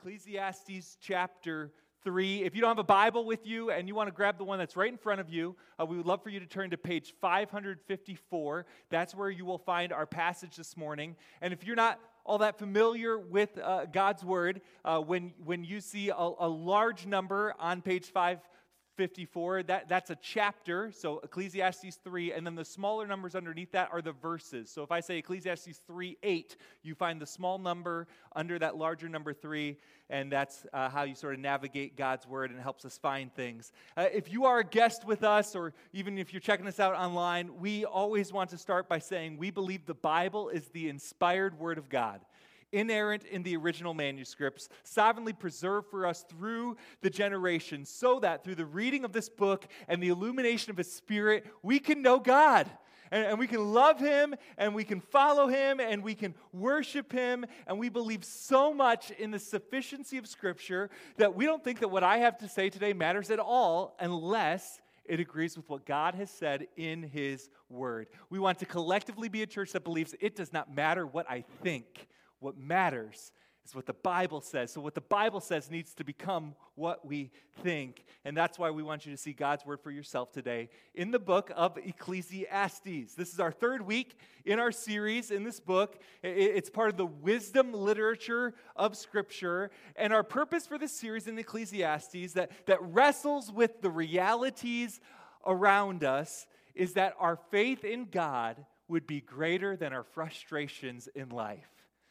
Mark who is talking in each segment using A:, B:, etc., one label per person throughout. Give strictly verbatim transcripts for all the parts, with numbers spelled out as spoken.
A: Ecclesiastes chapter three. If you don't have a Bible with you and you want to grab the one that's right in front of you, uh, we would love for you to turn to page five fifty-four. That's where you will find our passage this morning. And if you're not all that familiar with uh, God's Word, uh, when, when you see a, a large number on page five fifty-four, that, that's a chapter, so Ecclesiastes three, and then the smaller numbers underneath that are the verses. So if I say Ecclesiastes three eight, you find the small number under that larger number three, and that's uh, how you sort of navigate God's Word, and it helps us find things. Uh, if you are a guest with us, or even if you're checking us out online, we always want to start by saying we believe the Bible is the inspired Word of God, inerrant in the original manuscripts, sovereignly preserved for us through the generations, so that through the reading of this book and the illumination of His Spirit, we can know God, and, and we can love Him, and we can follow Him, and we can worship Him, and we believe so much in the sufficiency of Scripture that we don't think that what I have to say today matters at all unless it agrees with what God has said in His Word. We want to collectively be a church that believes it does not matter what I think. What matters is what the Bible says. So what the Bible says needs to become what we think. And that's why we want you to see God's Word for yourself today in the book of Ecclesiastes. This is our third week in our series in this book. It's part of the wisdom literature of Scripture. And our purpose for this series in Ecclesiastes that, that wrestles with the realities around us is that our faith in God would be greater than our frustrations in life.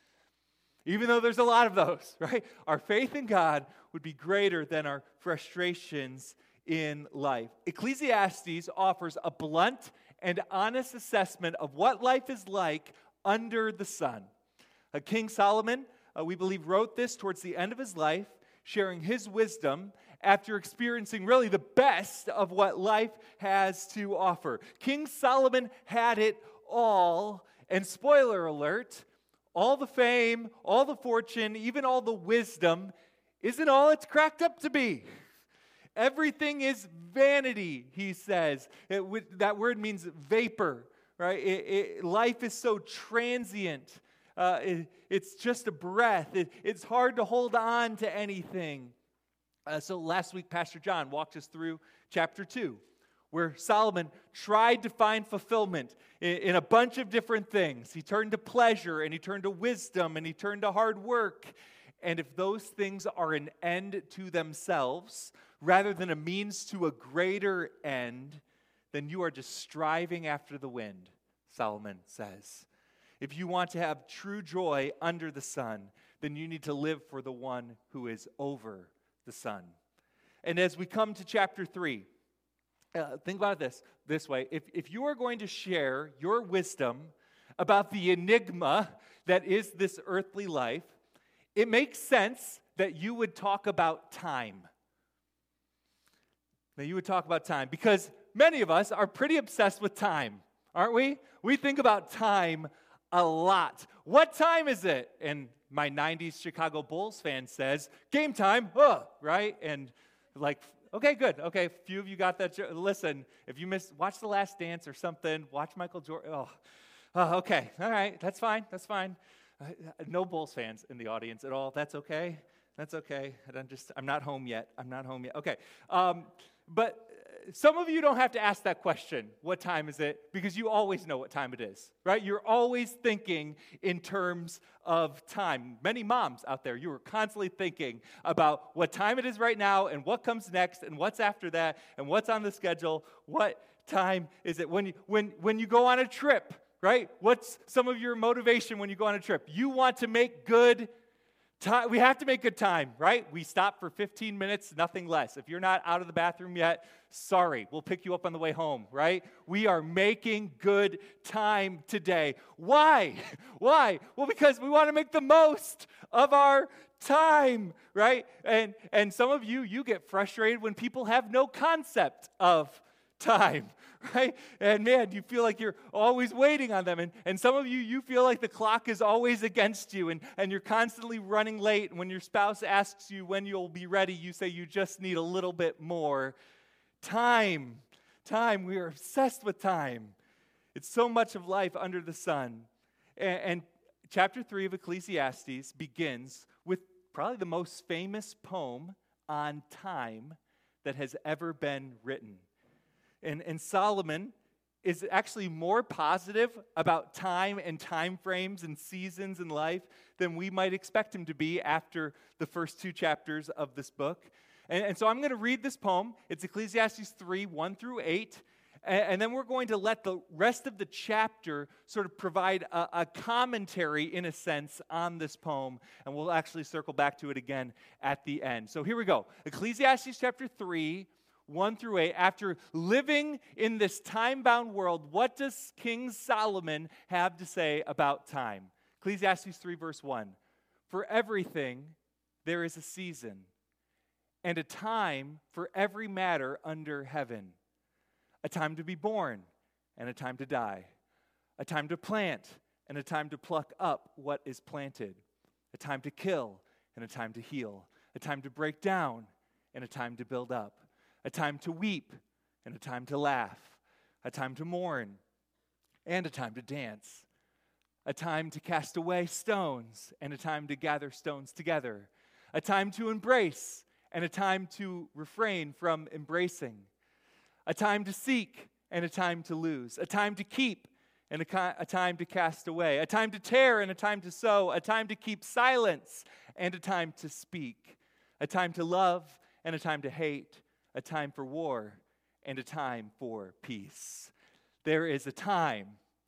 A: Even though there's a lot of those, right? Our faith in God would be greater than our frustrations in life. Ecclesiastes offers a blunt and honest assessment of what life is like under the sun. Uh, King Solomon, uh, we believe, wrote this towards the end of his life, sharing his wisdom after experiencing really the best of what life has to offer. King Solomon had it all, and spoiler alert, all the fame, all the fortune, even all the wisdom isn't all it's cracked up to be. Everything is vanity, he says. It, that word means vapor, right? It, it, life is so transient. Uh, it, it's just a breath. It, it's hard to hold on to anything. Uh, so last week, Pastor John walked us through chapter two, where Solomon tried to find fulfillment in, in a bunch of different things. He turned to pleasure, and he turned to wisdom, and he turned to hard work. And if those things are an end to themselves, rather than a means to a greater end, then you are just striving after the wind, Solomon says. If you want to have true joy under the sun, then you need to live for the one who is over the sun. And as we come to chapter three, Uh, think about it this, this way. If, if you are going to share your wisdom about the enigma that is this earthly life, it makes sense that you would talk about time. That you would talk about time, because many of us are pretty obsessed with time, aren't we? We think about time a lot. What time is it? And my nineties Chicago Bulls fan says, game time, uh, right? And like, okay, good. Okay, a few of you got that. Listen, if you missed, watch The Last Dance or something. Watch Michael Jordan. Oh, oh okay. All right. That's fine. That's fine. Uh, no Bulls fans in the audience at all. That's okay. That's okay. I'm just, I'm not home yet. I'm not home yet. Okay. Um, but some of you don't have to ask that question, what time is it? Because you always know what time it is, right? You're always thinking in terms of time. Many moms out there, you are constantly thinking about what time it is right now and what comes next and what's after that and what's on the schedule. What time is it? When you, when, when you go on a trip, right? What's some of your motivation when you go on a trip? You want to make good time. We have to make good time, right? We stop for fifteen minutes, nothing less. If you're not out of the bathroom yet, sorry, we'll pick you up on the way home, right? We are making good time today. Why? Why? Well, because we want to make the most of our time, right? And and some of you, you get frustrated when people have no concept of time, right? And man, you feel like you're always waiting on them. And, and some of you, you feel like the clock is always against you, and, and you're constantly running late. And when your spouse asks you when you'll be ready, you say you just need a little bit more time. Time. We are obsessed with time. It's so much of life under the sun. And, and chapter three of Ecclesiastes begins with probably the most famous poem on time that has ever been written. And, and Solomon is actually more positive about time and time frames and seasons in life than we might expect him to be after the first two chapters of this book. And, and so I'm going to read this poem. It's Ecclesiastes three, one through eight. And, and then we're going to let the rest of the chapter sort of provide a, a commentary, in a sense, on this poem. And we'll actually circle back to it again at the end. So here we go. Ecclesiastes chapter three, one through eight. After living in this time-bound world, what does King Solomon have to say about time? Ecclesiastes three, verse one. For everything there is a season, and a time for every matter under heaven. A time to be born, and a time to die. A time to plant, and a time to pluck up what is planted. A time to kill, and a time to heal. A time to break down, and a time to build up. A time to weep, and a time to laugh. A time to mourn, and a time to dance. A time to cast away stones, and a time to gather stones together. A time to embrace, and a time to refrain from embracing. A time to seek, and a time to lose. A time to keep, and a, ki- a time to cast away. A time to tear, and a time to sow. A time to keep silence, and a time to speak. A time to love, and a time to hate. A time for war, and a time for peace. There is a time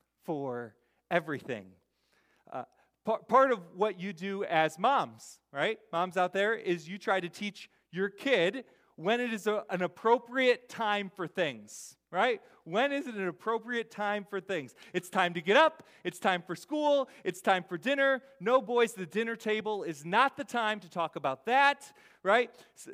A: for everything. Uh, p- part of what you do as moms, right? Moms out there, is you try to teach your kid when it is a, an appropriate time for things, right? When is it an appropriate time for things? It's time to get up. It's time for school. It's time for dinner. No, boys, the dinner table is not the time to talk about that, right?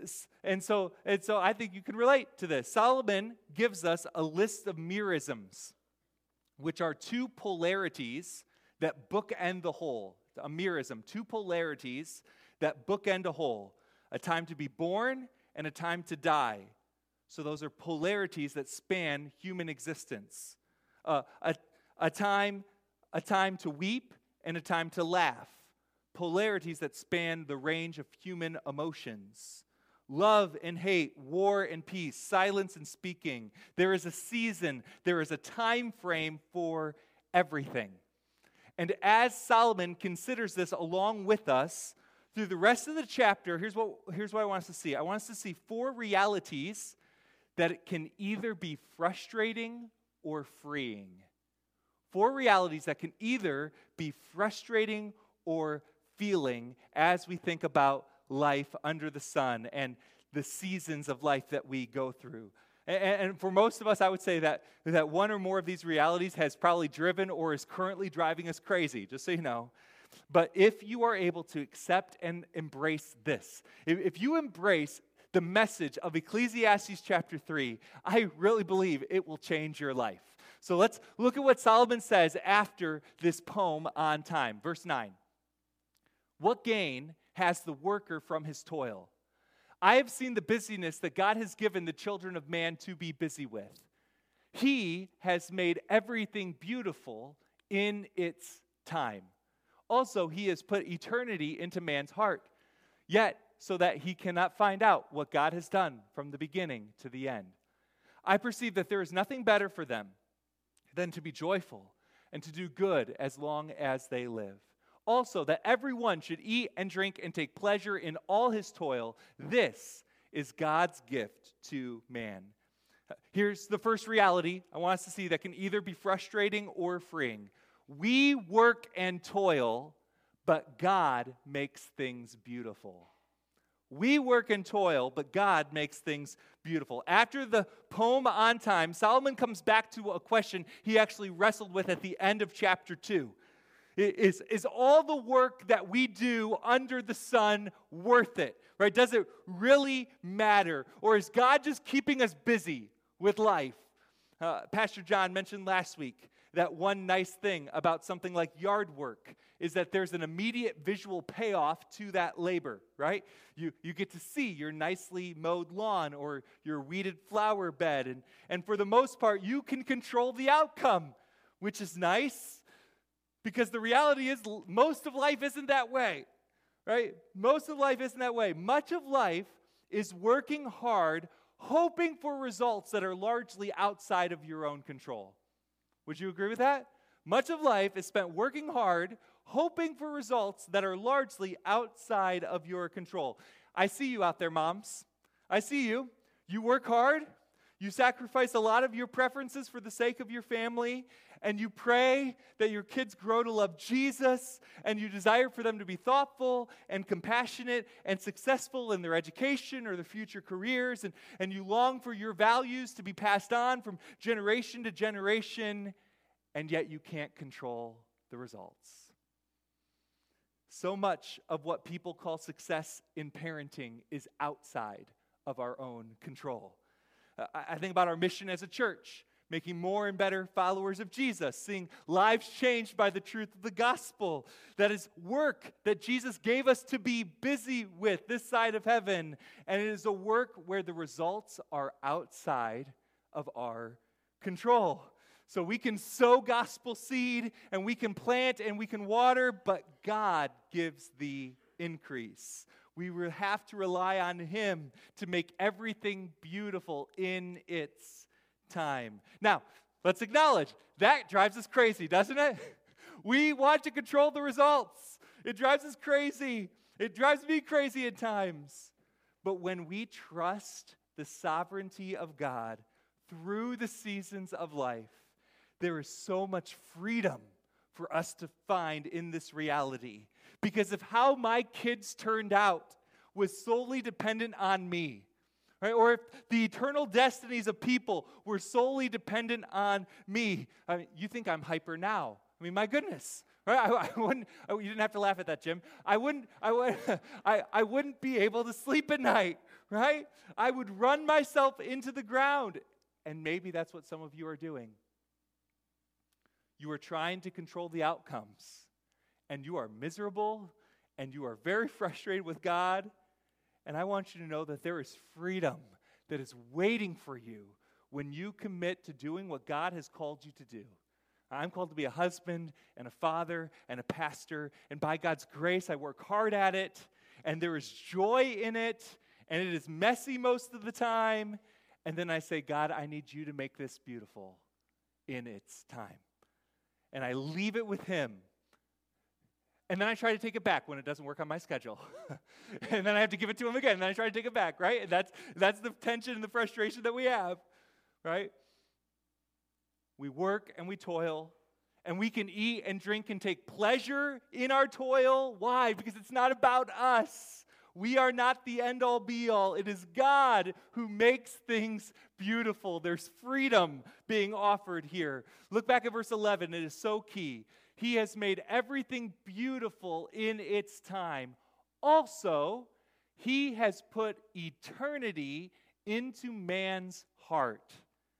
A: And so, and so I think you can relate to this. Solomon gives us a list of merisms, which are two polarities that bookend the whole. A merism, two polarities that bookend a whole. A time to be born and a time to die. So those are polarities that span human existence. Uh, a, a, time, a time to weep and a time to laugh. Polarities that span the range of human emotions. Love and hate, war and peace, silence and speaking. There is a season, there is a time frame for everything. And as Solomon considers this along with us, through the rest of the chapter, here's what, here's what I want us to see. I want us to see four realities that it can either be frustrating or freeing. Four realities that can either be frustrating or feeling as we think about life under the sun and the seasons of life that we go through. And, and for most of us, I would say that, that one or more of these realities has probably driven or is currently driving us crazy, just so you know. But if you are able to accept and embrace this, if, if you embrace the message of Ecclesiastes chapter three, I really believe it will change your life. So let's look at what Solomon says after this poem on time. Verse nine. What gain has the worker from his toil? I have seen the busyness that God has given the children of man to be busy with. He has made everything beautiful in its time. Also, he has put eternity into man's heart, yet so that he cannot find out what God has done from the beginning to the end. I perceive that there is nothing better for them than to be joyful and to do good as long as they live. Also, that everyone should eat and drink and take pleasure in all his toil. This is God's gift to man. Here's the first reality I want us to see that can either be frustrating or freeing. We work and toil, but God makes things beautiful. We work and toil, but God makes things beautiful. After the poem on time, Solomon comes back to a question he actually wrestled with at the end of chapter two. Is, is all the work that we do under the sun worth it? Right? Does it really matter? Or is God just keeping us busy with life? Uh, Pastor John mentioned last week that one nice thing about something like yard work is that there's an immediate visual payoff to that labor, right? You you get to see your nicely mowed lawn or your weeded flower bed, and, and for the most part, you can control the outcome, which is nice, because the reality is most of life isn't that way. right? Most of life isn't that way. Much of life is working hard, hoping for results that are largely outside of your own control. Would you agree with that? Much of life is spent working hard, hoping for results that are largely outside of your control. I see you out there, moms. I see you. You work hard. You sacrifice a lot of your preferences for the sake of your family, and you pray that your kids grow to love Jesus, and you desire for them to be thoughtful and compassionate and successful in their education or their future careers, and, and you long for your values to be passed on from generation to generation, and yet you can't control the results. So much of what people call success in parenting is outside of our own control. I think about our mission as a church, making more and better followers of Jesus, seeing lives changed by the truth of the gospel. That is work that Jesus gave us to be busy with this side of heaven. And it is a work where the results are outside of our control. So we can sow gospel seed, and we can plant, and we can water, but God gives the increase. We will have to rely on Him to make everything beautiful in its time. Now, let's acknowledge, that drives us crazy, doesn't it? We want to control the results. It drives us crazy. It drives me crazy at times. But when we trust the sovereignty of God through the seasons of life, there is so much freedom for us to find in this reality. Because if how my kids turned out was solely dependent on me, right? Or if the eternal destinies of people were solely dependent on me, I mean, you think I'm hyper now. I mean, my goodness, right? I, I wouldn't. I, you didn't have to laugh at that, Jim. I wouldn't. I would. I, I wouldn't be able to sleep at night, right? I would run myself into the ground, and maybe that's what some of you are doing. You are trying to control the outcomes, and you are miserable, and you are very frustrated with God. And I want you to know that there is freedom that is waiting for you when you commit to doing what God has called you to do. I'm called to be a husband and a father and a pastor, and by God's grace, I work hard at it, and there is joy in it, and it is messy most of the time. And then I say, God, I need you to make this beautiful in its time. And I leave it with Him. And then I try to take it back when it doesn't work on my schedule. And then I have to give it to Him again. And then I try to take it back, right? And that's, that's the tension and the frustration that we have, right? We work and we toil. And we can eat and drink and take pleasure in our toil. Why? Because it's not about us. We are not the end-all, be-all. It is God who makes things beautiful. There's freedom being offered here. Look back at verse eleven. It is so key. He has made everything beautiful in its time. Also, He has put eternity into man's heart,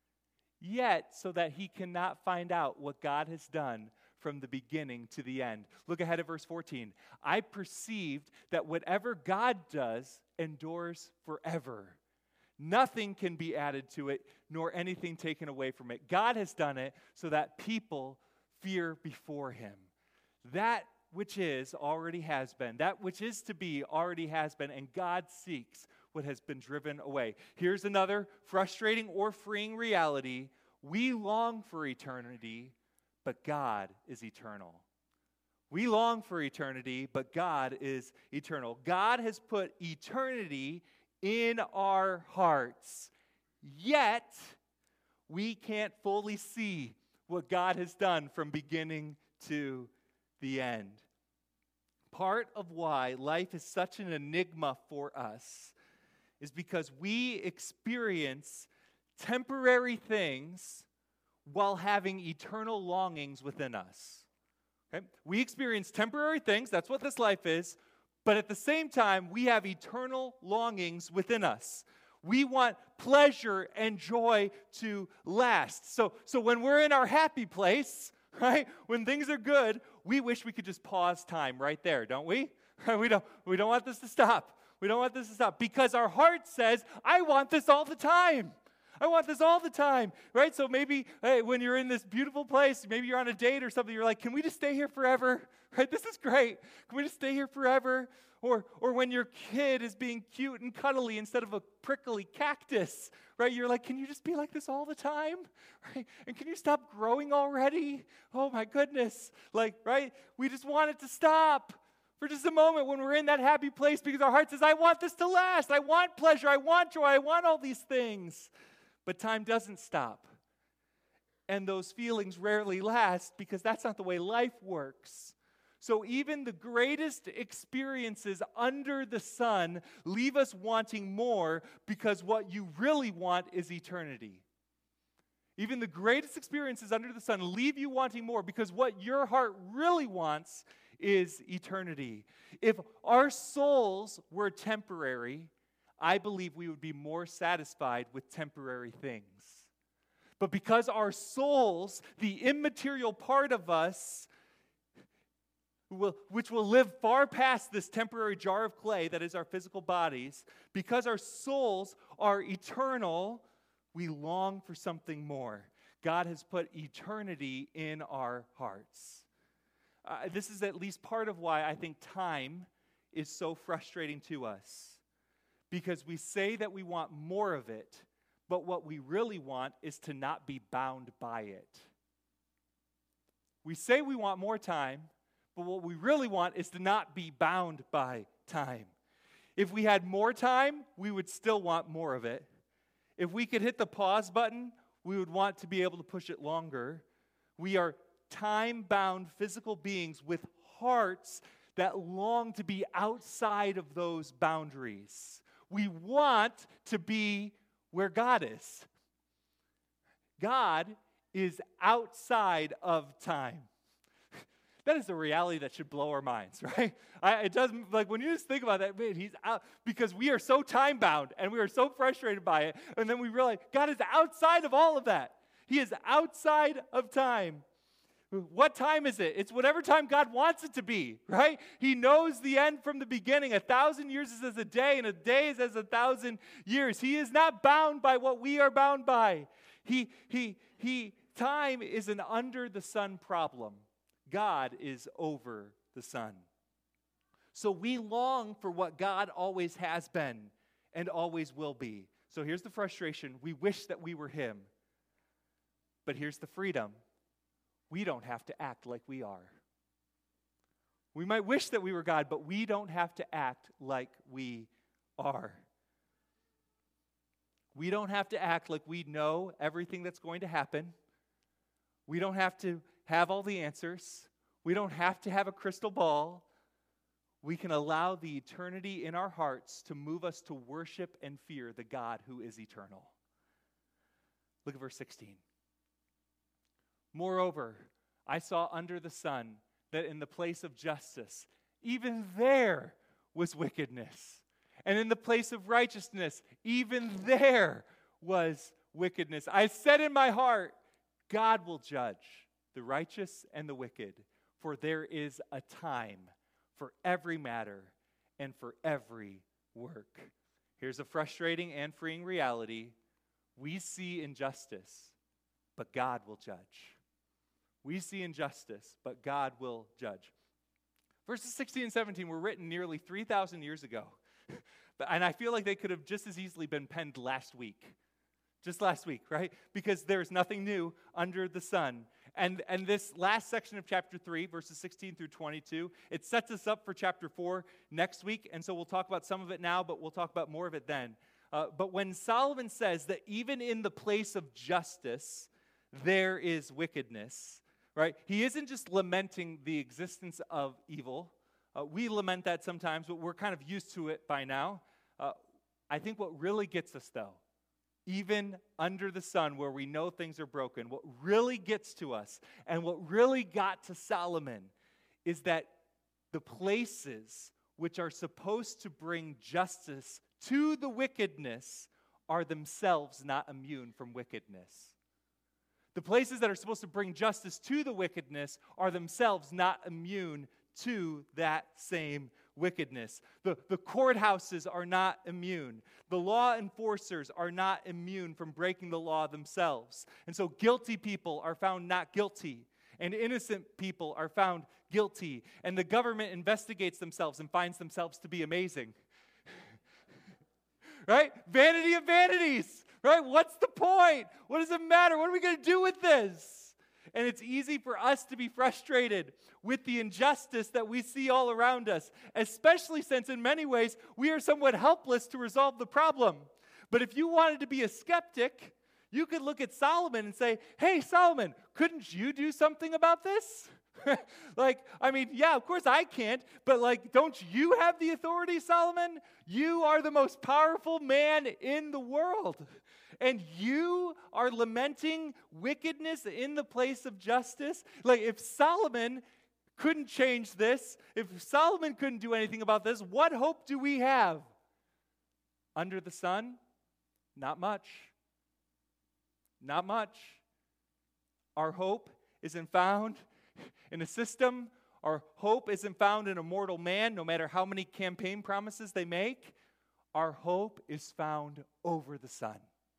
A: yet so that he cannot find out what God has done from the beginning to the end. Look ahead at verse fourteen. I perceived that whatever God does endures forever. Nothing can be added to it, nor anything taken away from it. God has done it so that people fear before Him. That which is already has been. That which is to be already has been, and God seeks what has been driven away. Here's another frustrating or freeing reality. We long for eternity, but God is eternal. We long for eternity, but God is eternal. God has put eternity in our hearts, yet we can't fully see what God has done from beginning to the end. Part of why life is such an enigma for us is because we experience temporary things while having eternal longings within us. Okay? We experience temporary things, that's what this life is, but at the same time, we have eternal longings within us. We want pleasure and joy to last. So, so when we're in our happy place, right, when things are good, we wish we could just pause time right there, don't we? We don't, we don't want this to stop. We don't want this to stop because our heart says, I want this all the time. I want this all the time, right? So maybe hey, when you're in this beautiful place, maybe you're on a date or something, you're like, can we just stay here forever? Right? This is great. Can we just stay here forever? Or, or when your kid is being cute and cuddly instead of a prickly cactus, right? You're like, can you just be like this all the time? Right? And can you stop growing already? Oh my goodness. Like, right? We just want it to stop for just a moment when we're in that happy place because our heart says, I want this to last. I want pleasure. I want joy. I want all these things. But time doesn't stop. And those feelings rarely last because that's not the way life works. So even the greatest experiences under the sun leave us wanting more because what you really want is eternity. Even the greatest experiences under the sun leave you wanting more because what your heart really wants is eternity. If our souls were temporary, I believe we would be more satisfied with temporary things. But because our souls, the immaterial part of us, Will, which will live far past this temporary jar of clay that is our physical bodies, because our souls are eternal, we long for something more. God has put eternity in our hearts. Uh, this is at least part of why I think time is so frustrating to us, because we say that we want more of it, but what we really want is to not be bound by it. We say we want more time, but what we really want is to not be bound by time. If we had more time, we would still want more of it. If we could hit the pause button, we would want to be able to push it longer. We are time-bound physical beings with hearts that long to be outside of those boundaries. We want to be where God is. God is outside of time. That is a reality that should blow our minds, right? I, it doesn't, like when you just think about that, man, he's out, because we are so time-bound and we are so frustrated by it, and then we realize God is outside of all of that. He is outside of time. What time is it? It's whatever time God wants it to be, right? He knows the end from the beginning. A thousand years is as a day, and a day is as a thousand years. He is not bound by what we are bound by. He, he, he, time is an under-the-sun problem. God is over the sun. So we long for what God always has been and always will be. So here's the frustration. We wish that we were Him. But here's the freedom. We don't have to act like we are. We might wish that we were God, but we don't have to act like we are. We don't have to act like we know everything that's going to happen. We don't have to have all the answers. We don't have to have a crystal ball. We can allow the eternity in our hearts to move us to worship and fear the God who is eternal. Look at verse sixteen. Moreover, I saw under the sun that in the place of justice, even there was wickedness. And in the place of righteousness, even there was wickedness. I said in my heart, God will judge the righteous and the wicked, for there is a time for every matter and for every work. Here's a frustrating and freeing reality. We see injustice, but God will judge. We see injustice, but God will judge. Verses sixteen and seventeen were written nearly three thousand years ago. And I feel like they could have just as easily been penned last week. Just last week, right? Because there's nothing new under the sun. And, and this last section of chapter three, verses sixteen through twenty-two, it sets us up for chapter four next week. And so we'll talk about some of it now, but we'll talk about more of it then. Uh, but when Solomon says that even in the place of justice, there is wickedness, right? He isn't just lamenting the existence of evil. Uh, we lament that sometimes, but we're kind of used to it by now. Uh, I think what really gets us, though, even under the sun where we know things are broken, what really gets to us and what really got to Solomon is that the places which are supposed to bring justice to the wickedness are themselves not immune from wickedness. The places that are supposed to bring justice to the wickedness are themselves not immune to that same wickedness. The, the courthouses are not immune. The law enforcers are not immune from breaking the law themselves. And so guilty people are found not guilty. and innocent people are found guilty, and the government investigates themselves and finds themselves to be amazing. Right? Vanity of vanities, right? What's the point? What does it matter? What are we going to do with this? And it's easy for us to be frustrated with the injustice that we see all around us, especially since in many ways we are somewhat helpless to resolve the problem. But if you wanted to be a skeptic, you could look at Solomon and say, hey, Solomon, couldn't you do something about this? Like, I mean, yeah, of course I can't, but like, don't you have the authority, Solomon? You are the most powerful man in the world. And you are lamenting wickedness in the place of justice? Like, if Solomon couldn't change this, if Solomon couldn't do anything about this, what hope do we have? Under the sun? Not much. Not much. Our hope isn't found in a system. Our hope isn't found in a mortal man, no matter how many campaign promises they make. Our hope is found over the sun.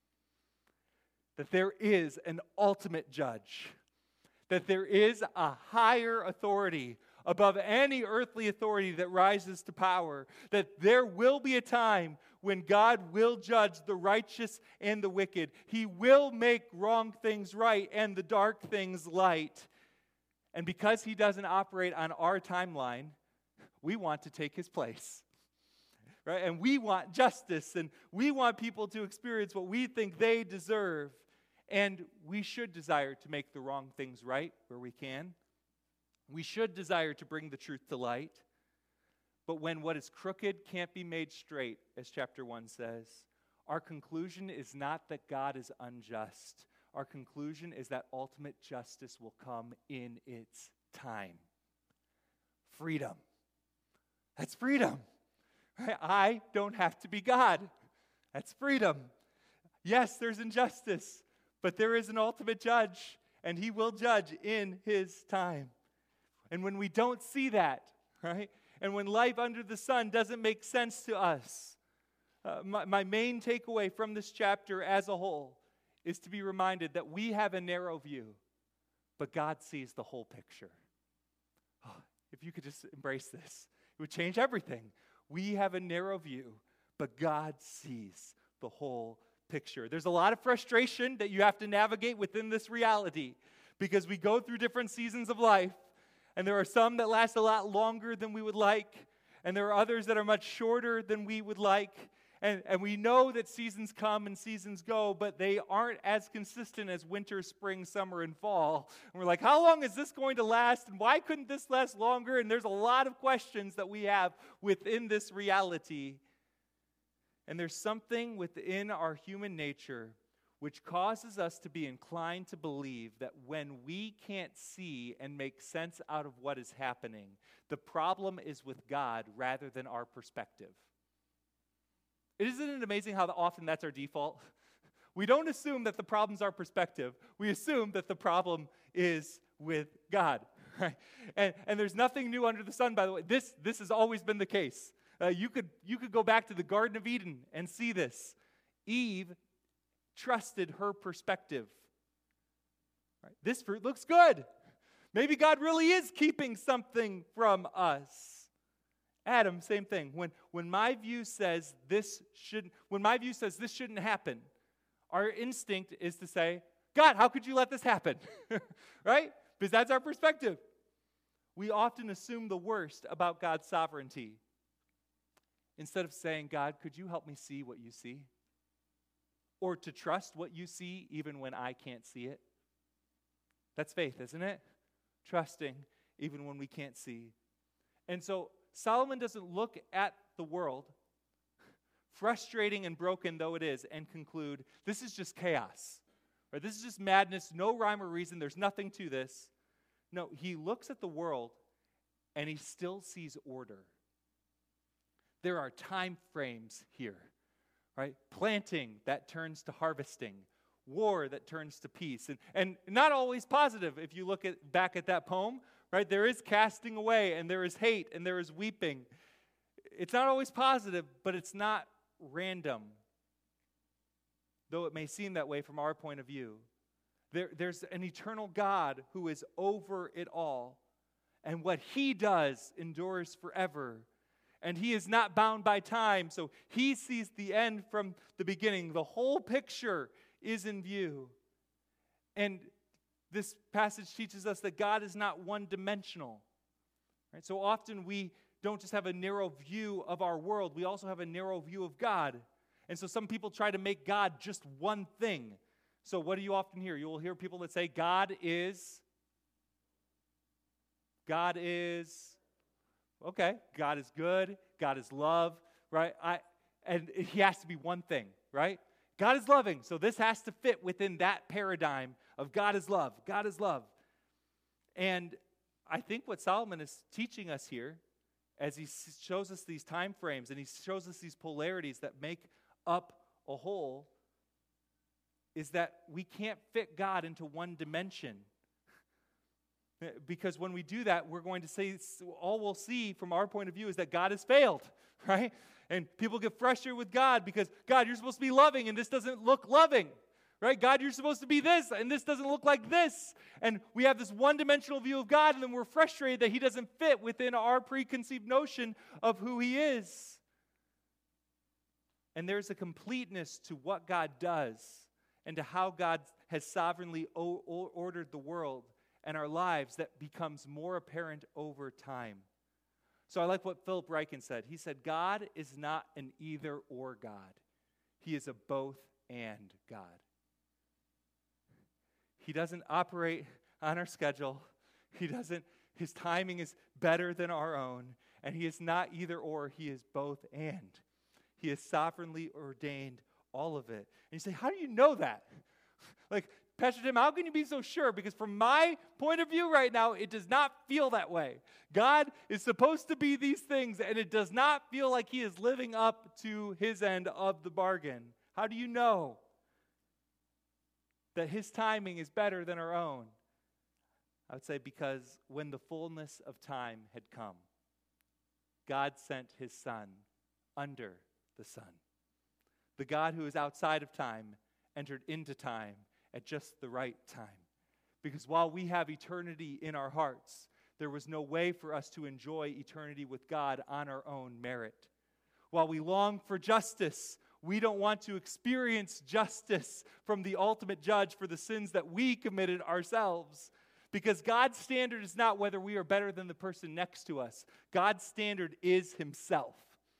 A: That there is an ultimate judge. That there is a higher authority above any earthly authority that rises to power. That there will be a time when God will judge the righteous and the wicked. He will make wrong things right and the dark things light. And because he doesn't operate on our timeline, we want to take his place. Right? And we want justice, and we want people to experience what we think they deserve. And we should desire to make the wrong things right where we can. We should desire to bring the truth to light. But when what is crooked can't be made straight, as chapter one says, our conclusion is not that God is unjust. Our conclusion is that ultimate justice will come in its time. Freedom. That's freedom. Right? I don't have to be God. That's freedom. Yes, there's injustice, but there is an ultimate judge, and he will judge in his time. And when we don't see that, right, and when life under the sun doesn't make sense to us, uh, my, my main takeaway from this chapter as a whole is to be reminded that we have a narrow view, but God sees the whole picture. Oh, if you could just embrace this, it would change everything. We have a narrow view, but God sees the whole picture. There's a lot of frustration that you have to navigate within this reality because we go through different seasons of life, and there are some that last a lot longer than we would like, and there are others that are much shorter than we would like. And, and we know that seasons come and seasons go, but they aren't as consistent as winter, spring, summer, and fall. And we're like, how long is this going to last? And why couldn't this last longer? And there's a lot of questions that we have within this reality. And there's something within our human nature which causes us to be inclined to believe that when we can't see and make sense out of what is happening, the problem is with God rather than our perspective. Isn't it amazing how often that's our default? We don't assume that the problem's our perspective. We assume that the problem is with God. Right? And, and there's nothing new under the sun, by the way. This, this has always been the case. Uh, you could, you could go back to the Garden of Eden and see this. Eve trusted her perspective. Right? This fruit looks good. Maybe God really is keeping something from us. Adam, same thing. When, when my view says this shouldn't, when my view says this shouldn't happen, our instinct is to say, God, how could you let this happen? Right? Because that's our perspective. We often assume the worst about God's sovereignty. Instead of saying, God, could you help me see what you see? Or to trust what you see even when I can't see it. That's faith, isn't it? Trusting even when we can't see. And so Solomon doesn't look at the world, frustrating and broken though it is, and conclude, this is just chaos. Or this is just madness, no rhyme or reason, there's nothing to this. No, he looks at the world and he still sees order. There are time frames here, right? Planting that turns to harvesting, war that turns to peace, and, and not always positive. If you look at back at that poem, right, there is casting away, and there is hate, and there is weeping. It's not always positive, but it's not random, though it may seem that way from our point of view. There, there's an eternal God who is over it all. And what he does endures forever. And he is not bound by time, so he sees the end from the beginning. The whole picture is in view. And this passage teaches us that God is not one-dimensional. Right? So often we don't just have a narrow view of our world, we also have a narrow view of God. And so some people try to make God just one thing. So what do you often hear? You will hear people that say, God is, God is, okay, God is good, God is love, right? I, and he has to be one thing, right? God is loving, so this has to fit within that paradigm of God is love, God is love. And I think what Solomon is teaching us here, as he shows us these time frames and he shows us these polarities that make up a whole, is that we can't fit God into one dimension. Because when we do that, we're going to say, all we'll see from our point of view is that God has failed, right? And people get frustrated with God because, God, you're supposed to be loving and this doesn't look loving, right? God, you're supposed to be this and this doesn't look like this. And we have this one-dimensional view of God, and then we're frustrated that he doesn't fit within our preconceived notion of who he is. And there's a completeness to what God does and to how God has sovereignly o- o- ordered the world and our lives that becomes more apparent over time. So I like what Philip Ryken said. He said, God is not an either-or God. He is a both-and God. He doesn't operate on our schedule. He doesn't, his timing is better than our own. And he is not either-or, he is both-and. He has sovereignly ordained all of it. And you say, how do you know that? Like, Pastor Tim, how can you be so sure? Because from my point of view right now, it does not feel that way. God is supposed to be these things, and it does not feel like he is living up to his end of the bargain. How do you know that his timing is better than our own? I would say because when the fullness of time had come, God sent his Son under the sun. The God who is outside of time entered into time at just the right time. Because while we have eternity in our hearts, there was no way for us to enjoy eternity with God on our own merit. While we long for justice, we don't want to experience justice from the ultimate judge for the sins that we committed ourselves. Because God's standard is not whether we are better than the person next to us. God's standard is himself.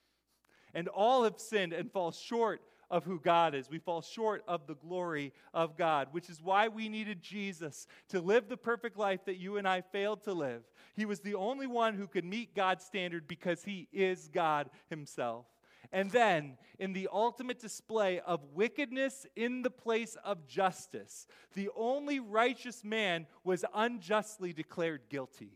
A: And all have sinned and fall short of who God is. We fall short of the glory of God, which is why we needed Jesus to live the perfect life that you and I failed to live. He was the only one who could meet God's standard because he is God himself. And then, in the ultimate display of wickedness in the place of justice, the only righteous man was unjustly declared guilty.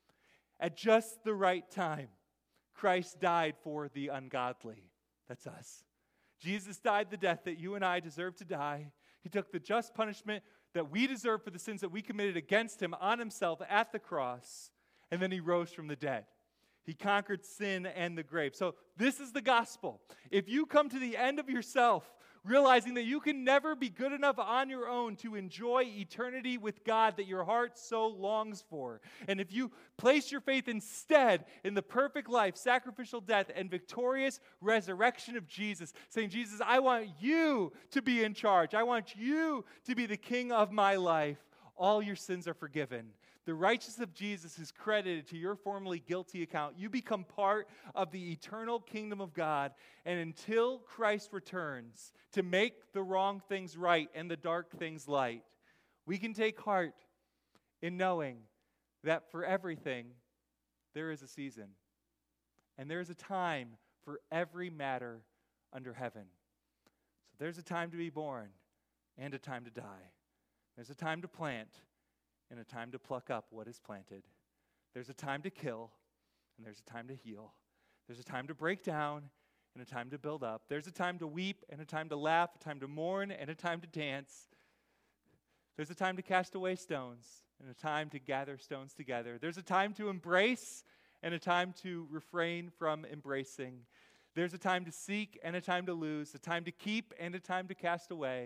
A: At just the right time, Christ died for the ungodly. That's us. Jesus died the death that you and I deserve to die. He took the just punishment that we deserve for the sins that we committed against him on himself at the cross, and then he rose from the dead. He conquered sin and the grave. So this is the gospel. If you come to the end of yourself, realizing that you can never be good enough on your own to enjoy eternity with God that your heart so longs for, and if you place your faith instead in the perfect life, sacrificial death, and victorious resurrection of Jesus, saying, Jesus, I want you to be in charge. I want you to be the king of my life. All your sins are forgiven. The righteousness of Jesus is credited to your formerly guilty account. You become part of the eternal kingdom of God. And until Christ returns to make the wrong things right and the dark things light, we can take heart in knowing that for everything, there is a season. And there is a time for every matter under heaven. So there's a time to be born and a time to die. There's a time to plant and a time to pluck up what is planted. There's a time to kill, and there's a time to heal. There's a time to break down, and a time to build up. There's a time to weep, and a time to laugh, a time to mourn, and a time to dance. There's a time to cast away stones, and a time to gather stones together. There's a time to embrace, and a time to refrain from embracing. There's a time to seek, and a time to lose, a time to keep, and a time to cast away,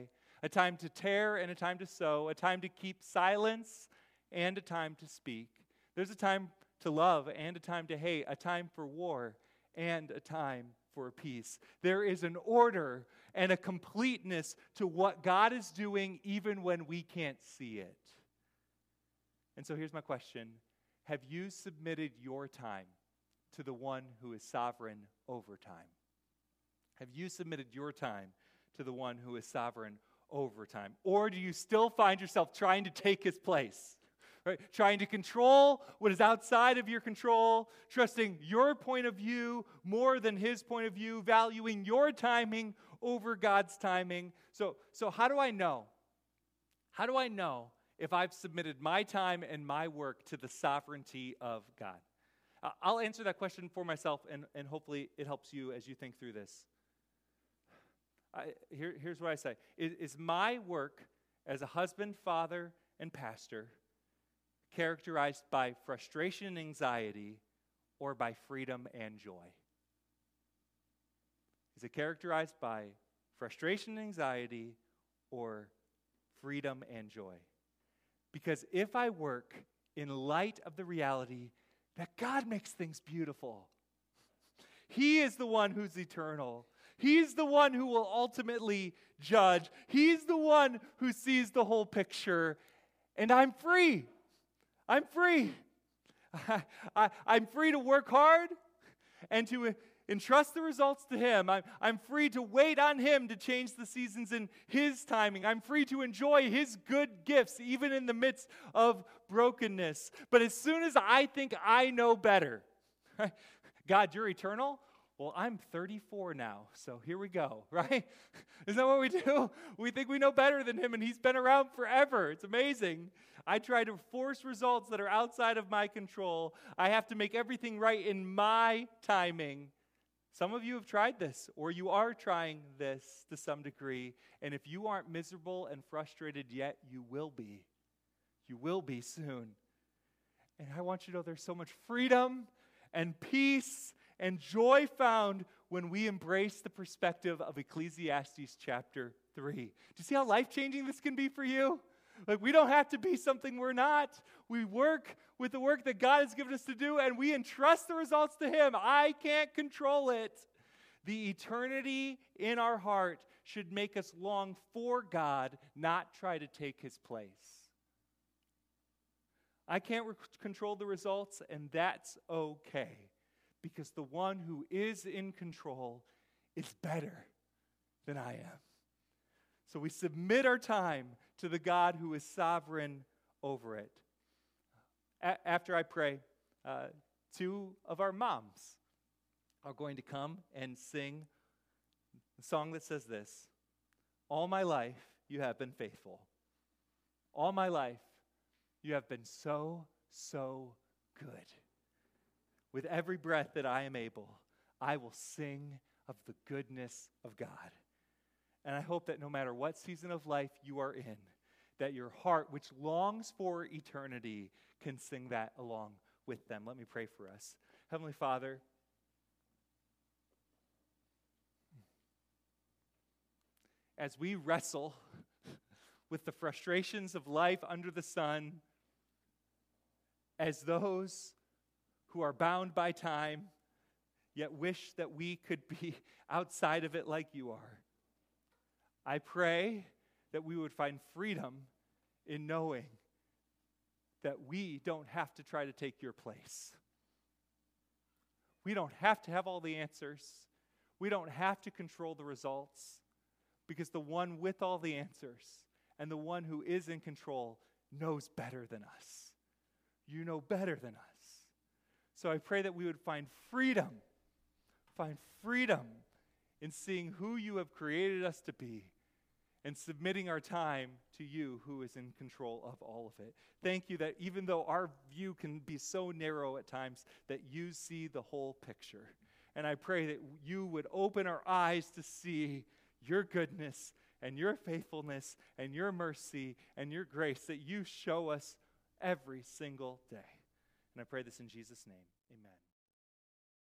A: a time to tear and a time to sow, a time to keep silence and a time to speak. There's a time to love and a time to hate, a time for war and a time for peace. There is an order and a completeness to what God is doing even when we can't see it. And so here's my question. Have you submitted your time to the one who is sovereign over time? Have you submitted your time to the one who is sovereign over time? Or do you still find yourself trying to take his place? Right? Trying to control what is outside of your control, trusting your point of view more than his point of view, valuing your timing over God's timing. So, so how do I know? How do I know if I've submitted my time and my work to the sovereignty of God? Uh, I'll answer that question for myself, and, and hopefully it helps you as you think through this. I, here, here's what I say. Is, is my work as a husband, father, and pastor characterized by frustration and anxiety or by freedom and joy? Is it characterized by frustration and anxiety or freedom and joy? Because if I work in light of the reality that God makes things beautiful, He is the one who's eternal. He's the one who will ultimately judge. He's the one who sees the whole picture. And I'm free. I'm free. I, I, I'm free to work hard and to entrust the results to Him. I'm, I'm free to wait on Him to change the seasons in His timing. I'm free to enjoy His good gifts even in the midst of brokenness. But as soon as I think I know better, God, you're eternal? Well, I'm thirty-four now, so here we go, right? Isn't that what we do? We think we know better than Him, and He's been around forever. It's amazing. I try to force results that are outside of my control. I have to make everything right in my timing. Some of you have tried this, or you are trying this to some degree, and if you aren't miserable and frustrated yet, you will be. You will be soon. And I want you to know there's so much freedom and peace and joy found when we embrace the perspective of Ecclesiastes chapter three. Do you see how life-changing this can be for you? Like, we don't have to be something we're not. We work with the work that God has given us to do, and we entrust the results to Him. I can't control it. The eternity in our heart should make us long for God, not try to take His place. I can't re- control the results, and that's okay. Because the one who is in control is better than I am. So we submit our time to the God who is sovereign over it. A- after I pray, uh, two of our moms are going to come and sing a song that says this: all my life you have been faithful. All my life you have been so, so good. With every breath that I am able, I will sing of the goodness of God. And I hope that no matter what season of life you are in, that your heart, which longs for eternity, can sing that along with them. Let me pray for us. Heavenly Father, as we wrestle with the frustrations of life under the sun, as those who are bound by time, yet wish that we could be outside of it like you are, I pray that we would find freedom in knowing that we don't have to try to take your place. We don't have to have all the answers. We don't have to control the results, because the one with all the answers and the one who is in control knows better than us. You know better than us. So I pray that we would find freedom, find freedom in seeing who you have created us to be and submitting our time to you who is in control of all of it. Thank you that even though our view can be so narrow at times, that you see the whole picture. And I pray that you would open our eyes to see your goodness and your faithfulness and your mercy and your grace that you show us every single day. And I pray this in Jesus' name. Amen.